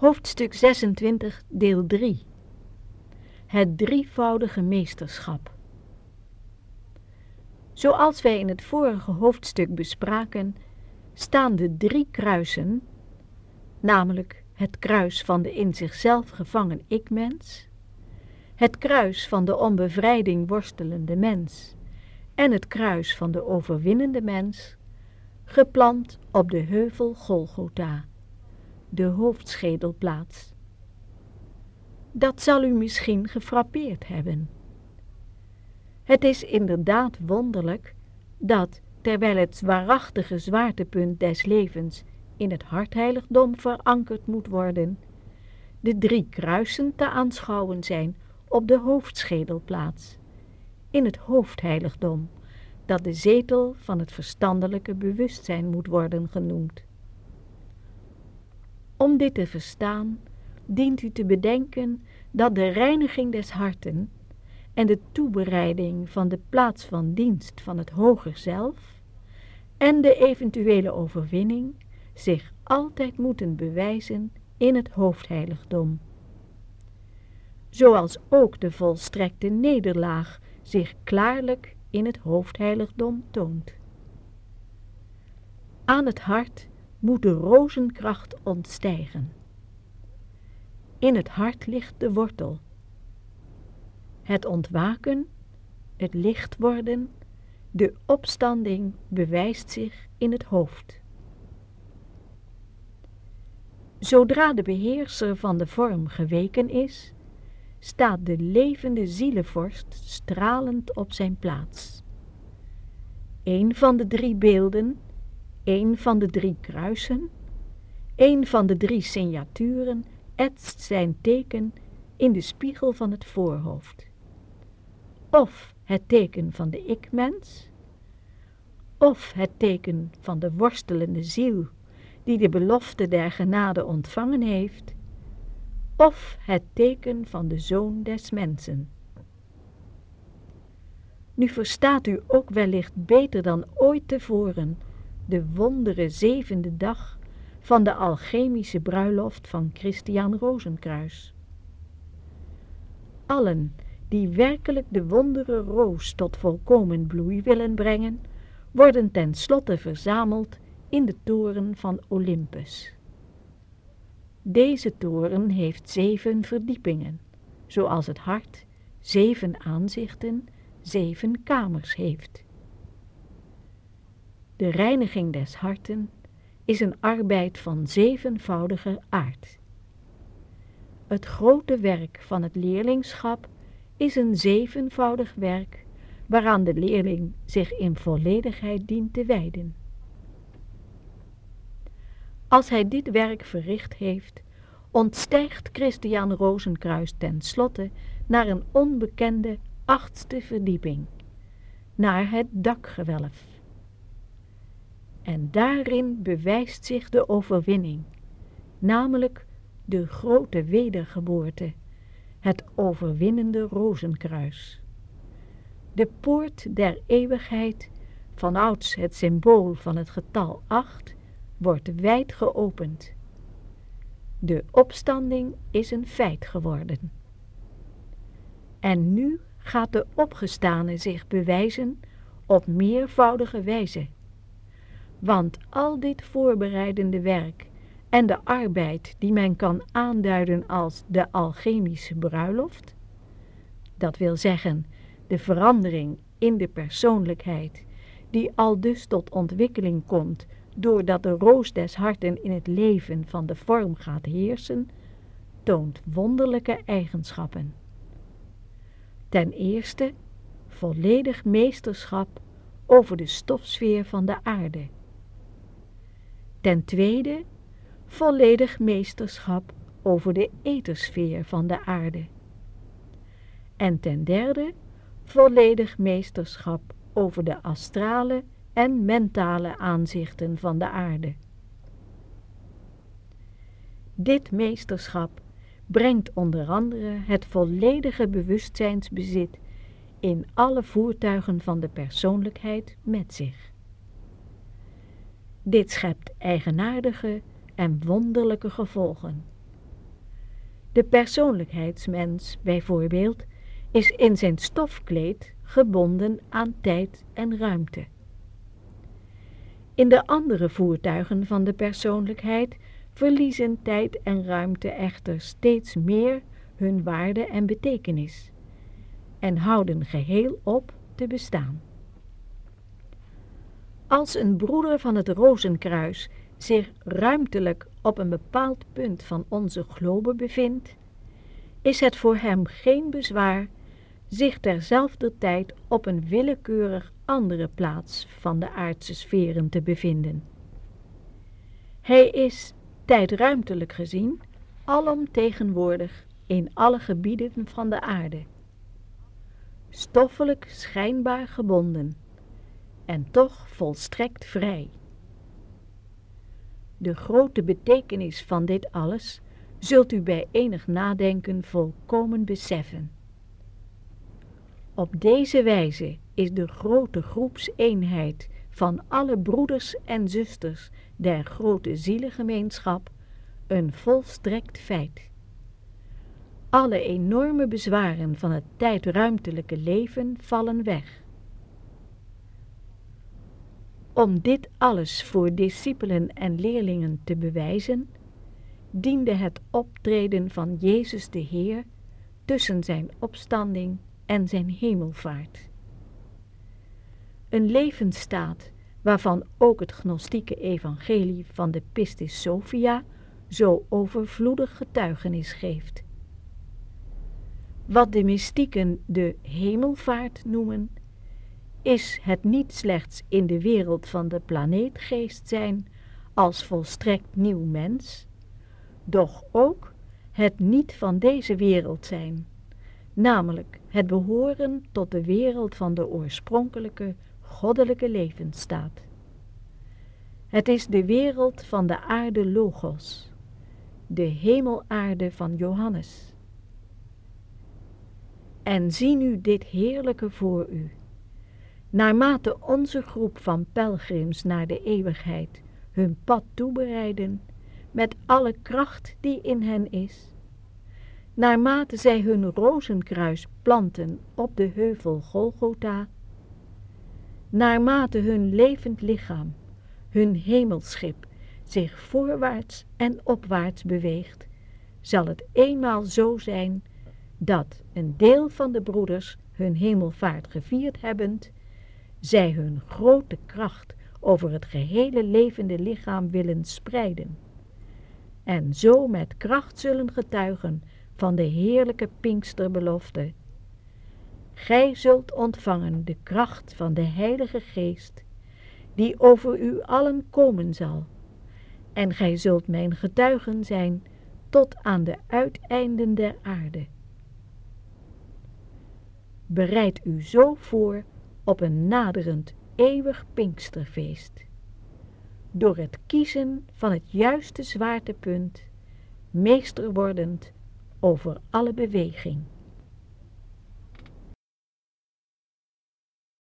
Hoofdstuk 26, deel 3. Het drievoudige meesterschap. Zoals wij in het vorige hoofdstuk bespraken, staan de 3 kruisen, namelijk het kruis van de in zichzelf gevangen ik-mens, het kruis van de om bevrijding worstelende mens en het kruis van de overwinnende mens, geplant op de heuvel Golgotha, de hoofdschedelplaats. Dat zal u misschien gefrappeerd hebben. Het is inderdaad wonderlijk dat, terwijl het waarachtige zwaartepunt des levens in het hartheiligdom verankerd moet worden, de 3 kruisen te aanschouwen zijn op de hoofdschedelplaats, in het hoofdheiligdom, dat de zetel van het verstandelijke bewustzijn moet worden genoemd. Om dit te verstaan, dient u te bedenken dat de reiniging des harten en de toebereiding van de plaats van dienst van het hoger zelf en de eventuele overwinning zich altijd moeten bewijzen in het hoofdheiligdom. Zoals ook de volstrekte nederlaag zich klaarlijk in het hoofdheiligdom toont. Aan het hart moet de rozenkracht ontstijgen. In het hart ligt de wortel. Het ontwaken, het licht worden, de opstanding bewijst zich in het hoofd. Zodra de beheerser van de vorm geweken is, staat de levende zielevorst stralend op zijn plaats. Een van de 3 beelden, een van de 3 kruisen, een van de 3 signaturen etst zijn teken in de spiegel van het voorhoofd. Of het teken van de ik-mens, of het teken van de worstelende ziel die de belofte der genade ontvangen heeft, of het teken van de Zoon des mensen. Nu verstaat u ook wellicht beter dan ooit tevoren de wondere 7e dag van de alchemische bruiloft van Christian Rozenkruis. Allen die werkelijk de wondere roos tot volkomen bloei willen brengen, worden ten slotte verzameld in de toren van Olympus. Deze toren heeft 7 verdiepingen, zoals het hart 7 aanzichten, 7 kamers heeft. De reiniging des harten is een arbeid van 7voudige aard. Het grote werk van het leerlingschap is een 7voudig werk waaraan de leerling zich in volledigheid dient te wijden. Als hij dit werk verricht heeft, ontstijgt Christian Rozenkruis ten slotte naar een onbekende 8e verdieping, naar het dakgewelf. En daarin bewijst zich de overwinning, namelijk de grote wedergeboorte, het overwinnende Rozenkruis. De poort der eeuwigheid, vanouds het symbool van het getal 8, wordt wijd geopend. De opstanding is een feit geworden. En nu gaat de opgestane zich bewijzen op meervoudige wijze. Want al dit voorbereidende werk en de arbeid die men kan aanduiden als de alchemische bruiloft, dat wil zeggen de verandering in de persoonlijkheid die aldus tot ontwikkeling komt doordat de roos des harten in het leven van de vorm gaat heersen, toont wonderlijke eigenschappen. Ten eerste, volledig meesterschap over de stofsfeer van de aarde. Ten tweede, volledig meesterschap over de ethersfeer van de aarde. En ten derde, volledig meesterschap over de astrale en mentale aanzichten van de aarde. Dit meesterschap brengt onder andere het volledige bewustzijnsbezit in alle voertuigen van de persoonlijkheid met zich. Dit schept eigenaardige en wonderlijke gevolgen. De persoonlijkheidsmens, bijvoorbeeld, is in zijn stofkleed gebonden aan tijd en ruimte. In de andere voertuigen van de persoonlijkheid verliezen tijd en ruimte echter steeds meer hun waarde en betekenis en houden geheel op te bestaan. Als een broeder van het Rozenkruis zich ruimtelijk op een bepaald punt van onze globe bevindt, is het voor hem geen bezwaar zich terzelfder tijd op een willekeurig andere plaats van de aardse sferen te bevinden. Hij is, tijdruimtelijk gezien, alomtegenwoordig in alle gebieden van de aarde, stoffelijk schijnbaar gebonden en toch volstrekt vrij. De grote betekenis van dit alles zult u bij enig nadenken volkomen beseffen. Op deze wijze is de grote groepseenheid van alle broeders en zusters der grote zielengemeenschap een volstrekt feit. Alle enorme bezwaren van het tijdruimtelijke leven vallen weg. Om dit alles voor discipelen en leerlingen te bewijzen, diende het optreden van Jezus de Heer tussen zijn opstanding en zijn hemelvaart. Een levensstaat waarvan ook het gnostieke evangelie van de Pistis Sophia zo overvloedig getuigenis geeft. Wat de mystieken de hemelvaart noemen, is het niet slechts in de wereld van de planeetgeest zijn als volstrekt nieuw mens, doch ook het niet van deze wereld zijn, namelijk het behoren tot de wereld van de oorspronkelijke goddelijke levensstaat. Het is de wereld van de aarde Logos, de hemelaarde van Johannes. En zie nu dit heerlijke voor u. Naarmate onze groep van pelgrims naar de eeuwigheid hun pad toebereiden, met alle kracht die in hen is, naarmate zij hun rozenkruis planten op de heuvel Golgotha, naarmate hun levend lichaam, hun hemelschip, zich voorwaarts en opwaarts beweegt, zal het eenmaal zo zijn dat een deel van de broeders hun hemelvaart gevierd hebbend, zij hun grote kracht over het gehele levende lichaam willen spreiden, en zo met kracht zullen getuigen van de heerlijke Pinksterbelofte. Gij zult ontvangen de kracht van de Heilige Geest, die over u allen komen zal, en gij zult mijn getuigen zijn tot aan de uiteinden der aarde. Bereid u zo voor op een naderend eeuwig Pinksterfeest, door het kiezen van het juiste zwaartepunt, meester wordend over alle beweging.